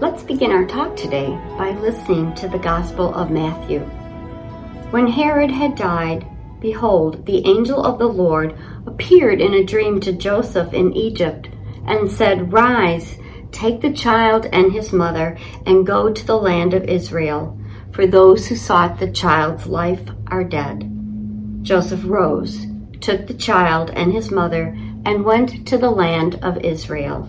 Let's begin our talk today by listening to the Gospel of Matthew. When Herod had died, behold, the angel of the Lord appeared in a dream to Joseph in Egypt and said, "Rise, take the child and his mother and go to the land of Israel, for those who sought the child's life are dead." Joseph rose, took the child and his mother, and went to the land of Israel.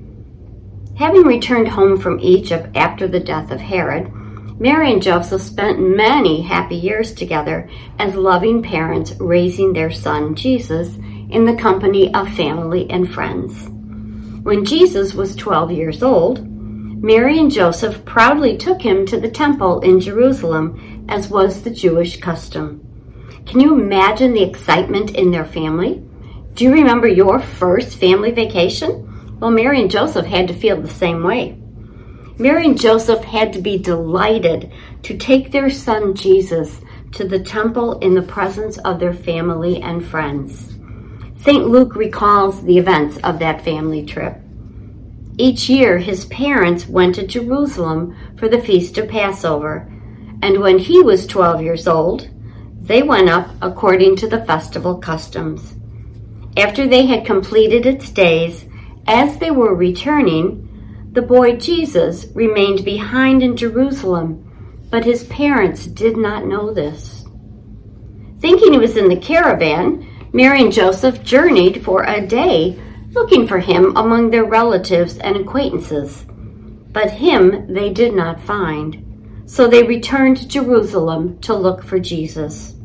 Having returned home from Egypt after the death of Herod, Mary and Joseph spent many happy years together as loving parents raising their son Jesus in the company of family and friends. When Jesus was 12 years old, Mary and Joseph proudly took him to the temple in Jerusalem, as was the Jewish custom. Can you imagine the excitement in their family? Do you remember your first family vacation? Well, Mary and Joseph had to feel the same way. Mary and Joseph had to be delighted to take their son Jesus to the temple in the presence of their family and friends. St. Luke recalls the events of that family trip. Each year, his parents went to Jerusalem for the Feast of Passover, and when he was 12 years old, they went up according to the festival customs. After they had completed its days, as they were returning, the boy Jesus remained behind in Jerusalem, but his parents did not know this. Thinking he was in the caravan, Mary and Joseph journeyed for a day, looking for him among their relatives and acquaintances. But him they did not find, so they returned to Jerusalem to look for Jesus.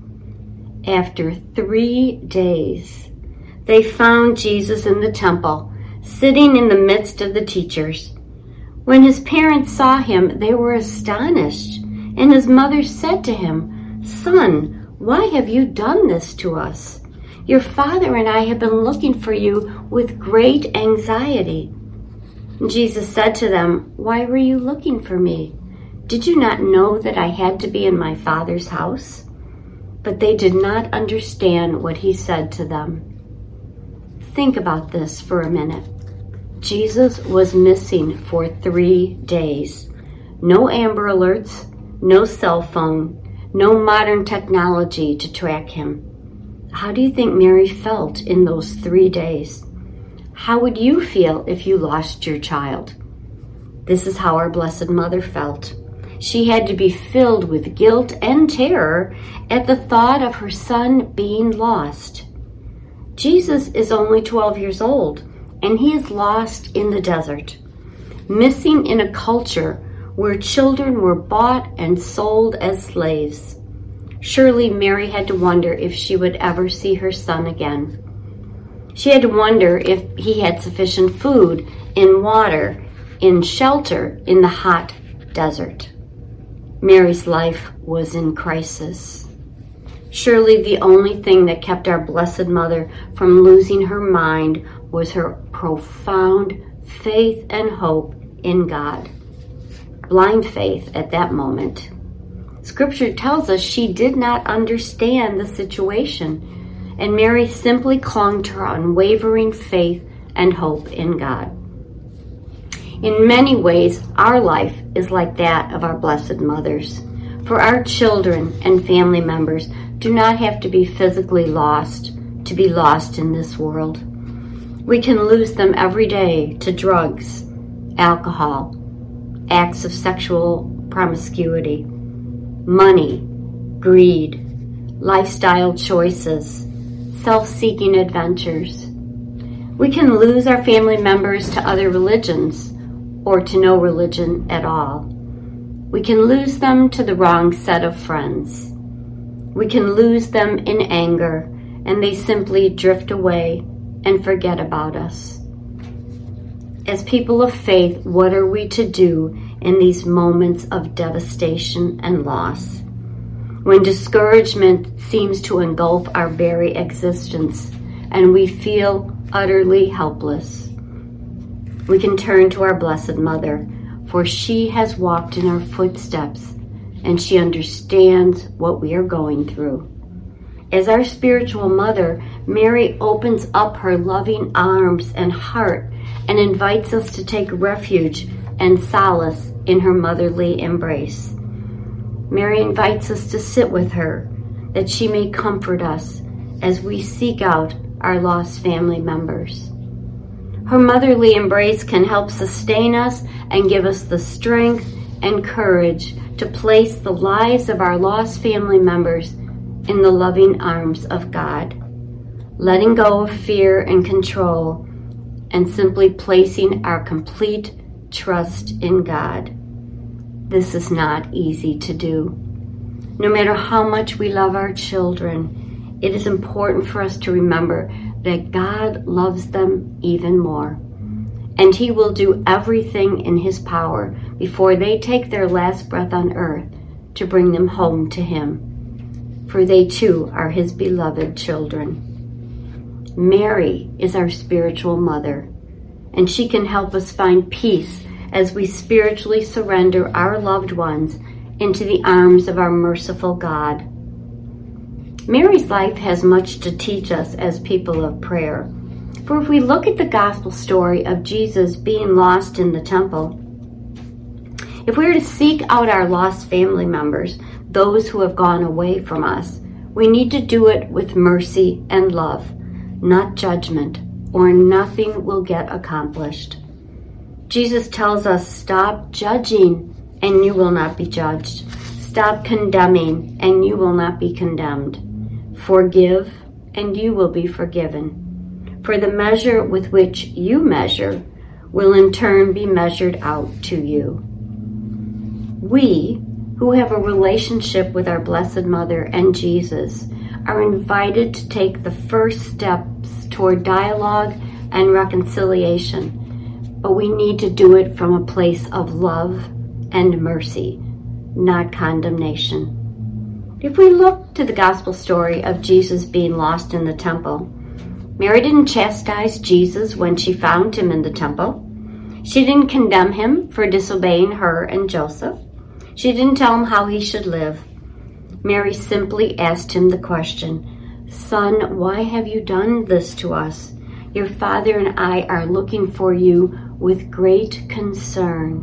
After 3 days, they found Jesus in the temple, sitting in the midst of the teachers. When his parents saw him, they were astonished, and his mother said to him, "Son, why have you done this to us? Your father and I have been looking for you with great anxiety." Jesus said to them, "Why were you looking for me? Did you not know that I had to be in my Father's house?" But they did not understand what he said to them. Think about this for a minute. Jesus was missing for 3 days. No Amber Alerts, no cell phone, no modern technology to track him. How do you think Mary felt in those 3 days? How would you feel if you lost your child? This is how our Blessed Mother felt. She had to be filled with guilt and terror at the thought of her son being lost. Jesus is only 12 years old, and he is lost in the desert, missing in a culture where children were bought and sold as slaves. Surely Mary had to wonder if she would ever see her son again. She had to wonder if he had sufficient food and water and shelter in the hot desert. Mary's life was in crisis. Surely the only thing that kept our Blessed Mother from losing her mind was her profound faith and hope in God. Blind faith at that moment. Scripture tells us she did not understand the situation, and Mary simply clung to her unwavering faith and hope in God. In many ways, our life is like that of our Blessed Mothers. For our children and family members do not have to be physically lost to be lost in this world. We can lose them every day to drugs, alcohol, acts of sexual promiscuity, money, greed, lifestyle choices, self-seeking adventures. We can lose our family members to other religions or to no religion at all. We can lose them to the wrong set of friends. We can lose them in anger, and they simply drift away and forget about us. As people of faith, what are we to do in these moments of devastation and loss? When discouragement seems to engulf our very existence and we feel utterly helpless, we can turn to our Blessed Mother, for she has walked in our footsteps and she understands what we are going through. As our spiritual mother, Mary opens up her loving arms and heart and invites us to take refuge and solace in her motherly embrace. Mary invites us to sit with her, that she may comfort us as we seek out our lost family members. Her motherly embrace can help sustain us and give us the strength and courage to place the lives of our lost family members in the loving arms of God, letting go of fear and control, and simply placing our complete trust in God. This is not easy to do. No matter how much we love our children, it is important for us to remember that God loves them even more. And He will do everything in His power before they take their last breath on earth to bring them home to Him. For they too are His beloved children. Mary is our spiritual mother, and she can help us find peace as we spiritually surrender our loved ones into the arms of our merciful God. Mary's life has much to teach us as people of prayer. For if we look at the gospel story of Jesus being lost in the temple, if we are to seek out our lost family members, those who have gone away from us, we need to do it with mercy and love, not judgment, or nothing will get accomplished. Jesus tells us, stop judging and you will not be judged. Stop condemning and you will not be condemned. Forgive and you will be forgiven. For the measure with which you measure will in turn be measured out to you. We, who have a relationship with our Blessed Mother and Jesus, are invited to take the first steps toward dialogue and reconciliation. But we need to do it from a place of love and mercy, not condemnation. If we look to the gospel story of Jesus being lost in the temple, Mary didn't chastise Jesus when she found him in the temple. She didn't condemn him for disobeying her and Joseph. She didn't tell him how he should live. Mary simply asked him the question, "Son, why have you done this to us? Your father and I are looking for you with great concern."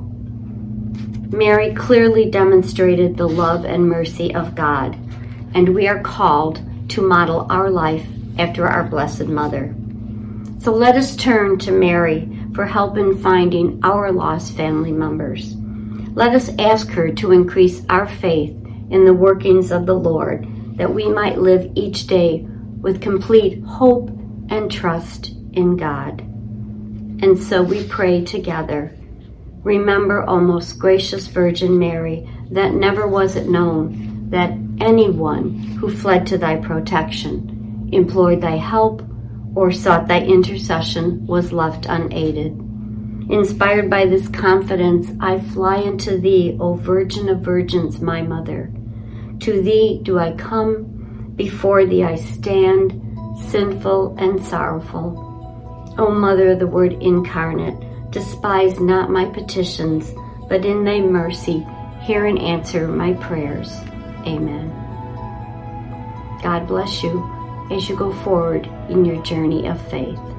Mary clearly demonstrated the love and mercy of God, and we are called to model our life after our Blessed Mother. So let us turn to Mary for help in finding our lost family members. Let us ask her to increase our faith in the workings of the Lord, that we might live each day with complete hope and trust in God. And so we pray together. Remember, O most gracious Virgin Mary, that never was it known that anyone who fled to thy protection, implored thy help, or sought thy intercession was left unaided. Inspired by this confidence, I fly unto thee, O Virgin of Virgins, my Mother. To thee do I come, before thee I stand, sinful and sorrowful. O Mother of the Word incarnate, despise not my petitions, but in thy mercy hear and answer my prayers. Amen. God bless you as you go forward in your journey of faith.